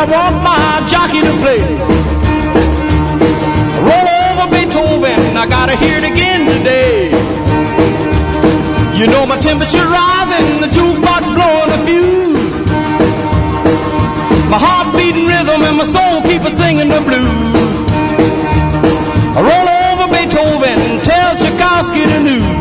want my jockey to play. Roll over Beethoven, I gotta hear it again today. You know my temperature's rising, the jukebox blowing a fuse. My heart beating rhythm and my soul keep singing the blues. Roll over Beethoven, tell Tchaikovsky the news.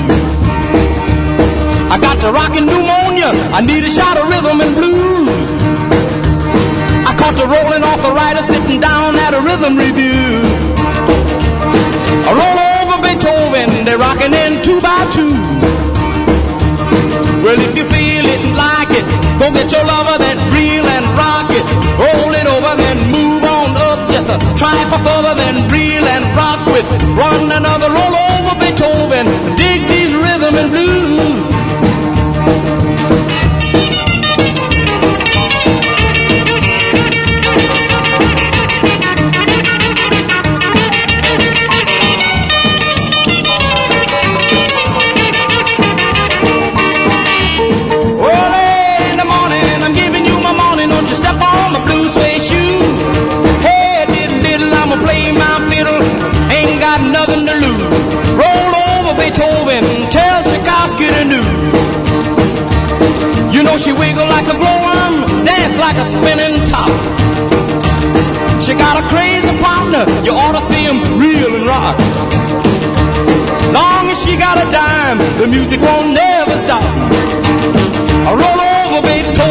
I got the rockin' pneumonia, I need a shot of rhythm and blues. I caught the rolling arthritis sitting down at a rhythm review. I roll over Beethoven, they're rockin' in 2 by 2. Well, if you feel it and like it, go get your lover, then reel and rock it. Roll it over, then move on up. Yes, sir. Try for further, then reel and rock with. Run another roll over Beethoven. Dig these rhythm and blues. Nothing to lose. Roll over Beethoven, tell Tchaikovsky to do. You know she wiggle like a glowworm, dance like a spinning top. She got a crazy partner, you ought to see him reel and rock. Long music won't never stop. I roll over Beethoven.